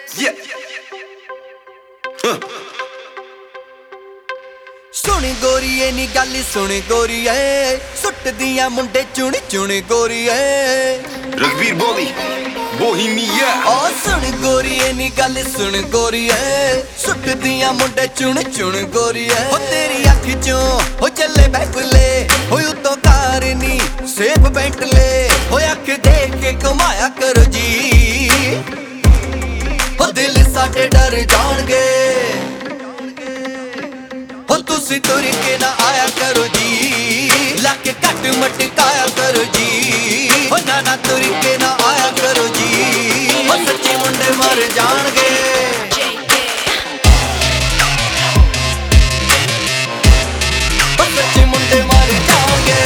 Yeah. सुनी गोरीए नी गल सुन गोरीए suit दिया मुंडे चुन चुन गोरीए रघुवीर बोली बोहीमिया ओ सुन गोरीए नी गल सुन गोरीए सुट दिया मुंडे चुन चुन गोरीए ओ तेरी अख चों ओ चले बैकुले ओ उतो कार नी सेफ बेंटले ओ अख देख के घुमाया करो जी ओ दिल साडे डर जाणगे तुसी तुर के ना आया करो जी लाके कट मटकाया करो जी ना तुर के ना आया करो जी सच्चे मुंडे मर जाणगे सच्चे मुंडे मर जाणगे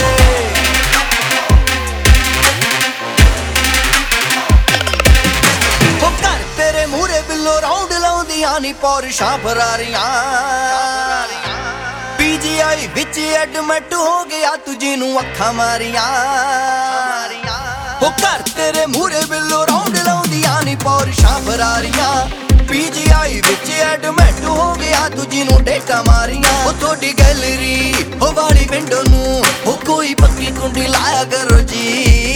घर तेरे मूहरे बिल्लो राउंड लाउंदियां नी पौरशां फरारियां PGI विच एडमिट हो गया तुझे नू अखा मारियां घर तेरे मूहरे बिल्लो राउंड लाउंदियां नी पौरशां फरारियां PGI विच एडमिट हो गया तुझे नू डेटा मारियां थोड़ी गैलरी ओ वाली विंडो नू ओ कोई पक्की कुंडी लाया करो जी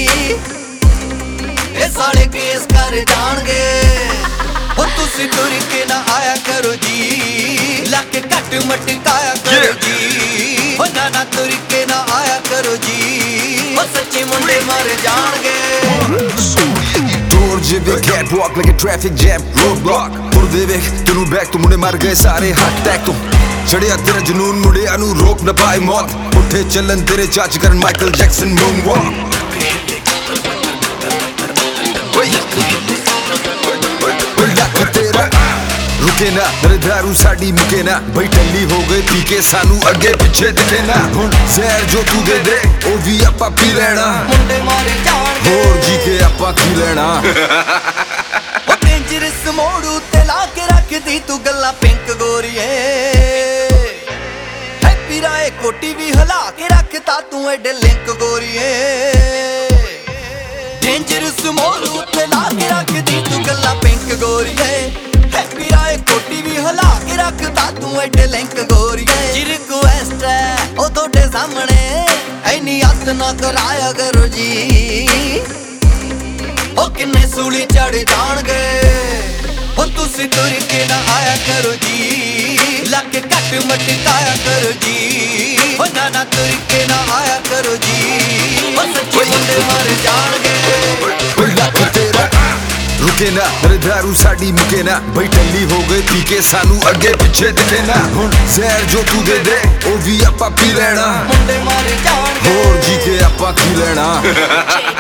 ए साले केस कर जाणगे तुसी तुर के ना आया करो जी लाके कट मटकाया करो जी ना तुर के ना आया करो जी सच्चे मुंडे मर जाणगे जिदे catwalk like a traffic jam roadblock तुरदे वेख तेनू बैक तो मुंडे मर गए सारे हार्ट अटैक तो चढ़िया तेरा जुनून मुंडिया नू रोक ना पाए मौत उठे चलन तेरे चाच करन माइकल जैक्सन मूनवॉक रुके ना तेरे दारू साड़ी मुके ना भाई टल्ली हो गए पी के सानू अगे पिछे दिखे ना हुण जहर जो तू दे दे ओ भी आपां पी लेना मुंडे मारे जाणगे होर जी के आपां की लेना ओ डेंजरस मोड़ उत्ते ला के रख दी तू गल्ला पिंक गोरीए हैप्पी राय कोटी भी हिला के रखता तू एडे लिंक गोरीए डेंजरस मोड़ उत्ते ला के रख दी तू गल्ला पिंक गोरीए हैप्पी राय कोटी भी हिला के रखता तू एडे लिंक गोरीए जी रिक्वेस्ट है ओ तोड़े सामने ऐनी हथ ना कराया करो जी ओ किन्ने सूली चढ़ जाणगे ओ तुसी तुर के ना आया करो जी लाके कट मटकाया करो जी ना तुर के ना आया करो जी सच्चे मुंडे मर जाणगे रुके ना तेरे दारू साड़ी मुके ना भाई टल्ली हो गए पी के सानू अगे पिछे दिखे ना हुण जहर जो तू दे दे ओ भी आपां पी लेना मुंडे मारे जाणगे होर जी के आपां की लेना